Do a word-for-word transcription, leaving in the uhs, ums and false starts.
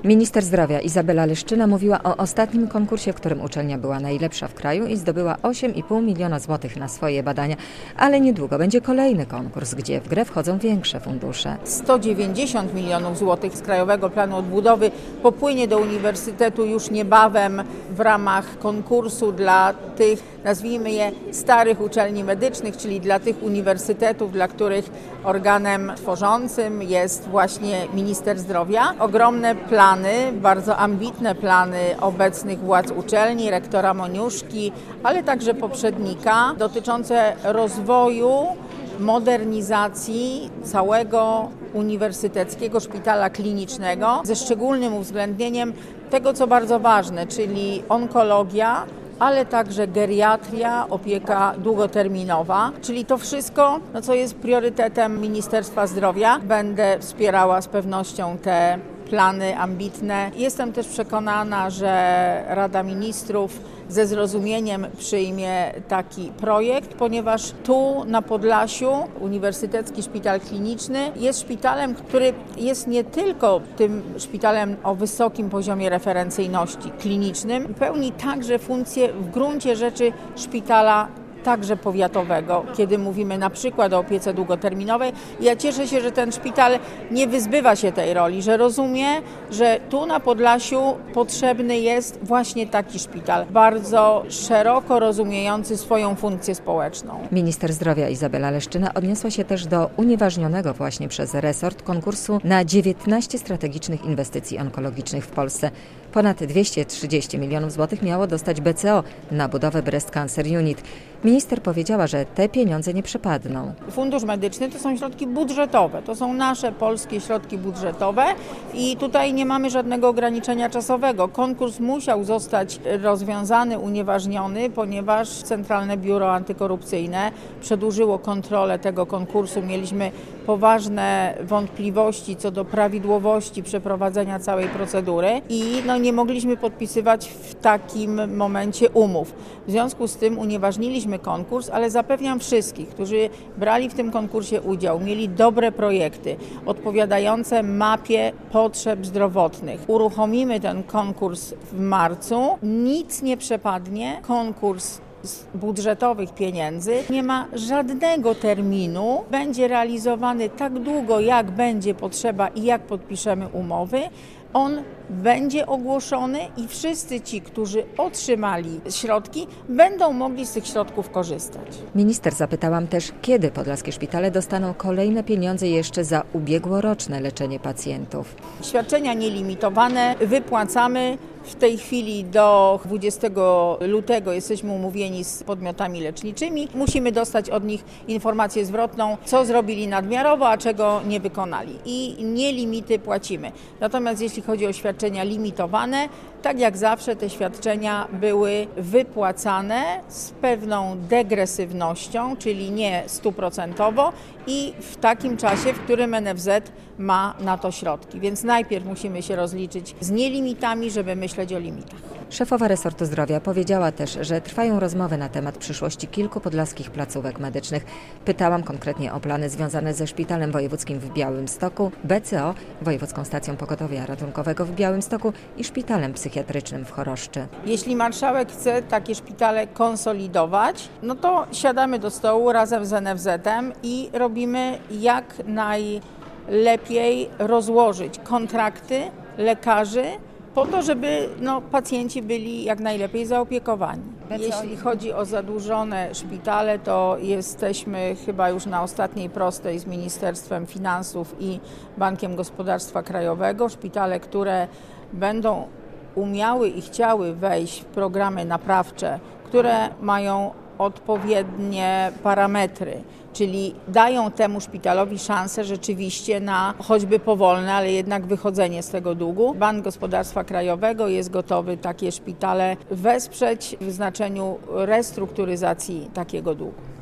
Minister zdrowia Izabela Leszczyna mówiła o ostatnim konkursie, w którym uczelnia była najlepsza w kraju i zdobyła osiem i pół miliona złotych na swoje badania, ale niedługo będzie kolejny konkurs, gdzie w grę wchodzą większe fundusze. sto dziewięćdziesiąt milionów złotych z Krajowego Planu Odbudowy popłynie do uniwersytetu już niebawem w ramach konkursu dla tych, nazwijmy je, starych uczelni medycznych, czyli dla tych uniwersytetów, dla których organem tworzącym jest właśnie minister zdrowia. Ogromne plany, bardzo ambitne plany obecnych władz uczelni, rektora Moniuszki, ale także poprzednika, dotyczące rozwoju, modernizacji całego Uniwersyteckiego Szpitala Klinicznego ze szczególnym uwzględnieniem tego, co bardzo ważne, czyli onkologia, ale także geriatria, opieka długoterminowa, czyli to wszystko, no, co jest priorytetem Ministerstwa Zdrowia. Będę wspierała z pewnością te plany ambitne. Jestem też przekonana, że Rada Ministrów ze zrozumieniem przyjmie taki projekt, ponieważ tu na Podlasiu Uniwersytecki Szpital Kliniczny jest szpitalem, który jest nie tylko tym szpitalem o wysokim poziomie referencyjności klinicznym, pełni także funkcję w gruncie rzeczy szpitala także powiatowego, kiedy mówimy na przykład o opiece długoterminowej. Ja cieszę się, że ten szpital nie wyzbywa się tej roli, że rozumie, że tu na Podlasiu potrzebny jest właśnie taki szpital, bardzo szeroko rozumiejący swoją funkcję społeczną. Minister zdrowia Izabela Leszczyna odniosła się też do unieważnionego właśnie przez resort konkursu na dziewiętnaście strategicznych inwestycji onkologicznych w Polsce. Ponad dwieście trzydzieści milionów złotych miało dostać B C O na budowę Breast Cancer Unit. Minister powiedziała, że te pieniądze nie przepadną. Fundusz Medyczny to są środki budżetowe, to są nasze polskie środki budżetowe i tutaj nie mamy żadnego ograniczenia czasowego. Konkurs musiał zostać rozwiązany, unieważniony, ponieważ Centralne Biuro Antykorupcyjne przedłużyło kontrolę tego konkursu. Mieliśmy poważne wątpliwości co do prawidłowości przeprowadzenia całej procedury i no, nie mogliśmy podpisywać w takim momencie umów. W związku z tym unieważniliśmy konkurs, ale zapewniam wszystkich, którzy brali w tym konkursie udział, mieli dobre projekty odpowiadające mapie potrzeb zdrowotnych. Uruchomimy ten konkurs w marcu, nic nie przepadnie, konkurs z budżetowych pieniędzy nie ma żadnego terminu, będzie realizowany tak długo, jak będzie potrzeba i jak podpiszemy umowy. On będzie ogłoszony i wszyscy ci, którzy otrzymali środki, będą mogli z tych środków korzystać. Minister zapytałam też, kiedy podlaskie szpitale dostaną kolejne pieniądze jeszcze za ubiegłoroczne leczenie pacjentów. Świadczenia nielimitowane wypłacamy w tej chwili do dwudziestego lutego. Jesteśmy umówieni z podmiotami leczniczymi. Musimy dostać od nich informację zwrotną, co zrobili nadmiarowo, a czego nie wykonali. I nie limity płacimy. Natomiast jeśli chodzi o świadczenia limitowane, tak jak zawsze te świadczenia były wypłacane z pewną degresywnością, czyli nie stuprocentowo i w takim czasie, w którym N F Z ma na to środki. Więc najpierw musimy się rozliczyć z nielimitami, żeby myśleć o limitach. Szefowa resortu zdrowia powiedziała też, że trwają rozmowy na temat przyszłości kilku podlaskich placówek medycznych. Pytałam konkretnie o plany związane ze Szpitalem Wojewódzkim w Białymstoku, B C O, Wojewódzką Stacją Pogotowia Ratunkowego w Białymstoku i Szpitalem Psychiatrycznym w Choroszczy. Jeśli marszałek chce takie szpitale konsolidować, no to siadamy do stołu razem z N F Z-em i robimy jak najlepiej rozłożyć kontrakty lekarzy, po to, żeby no, pacjenci byli jak najlepiej zaopiekowani. Jeśli chodzi o zadłużone szpitale, to jesteśmy chyba już na ostatniej prostej z Ministerstwem Finansów i Bankiem Gospodarstwa Krajowego. Szpitale, które będą umiały i chciały wejść w programy naprawcze, które mają odpowiednie parametry, czyli dają temu szpitalowi szansę rzeczywiście na choćby powolne, ale jednak wychodzenie z tego długu. Bank Gospodarstwa Krajowego jest gotowy takie szpitale wesprzeć w znaczeniu restrukturyzacji takiego długu.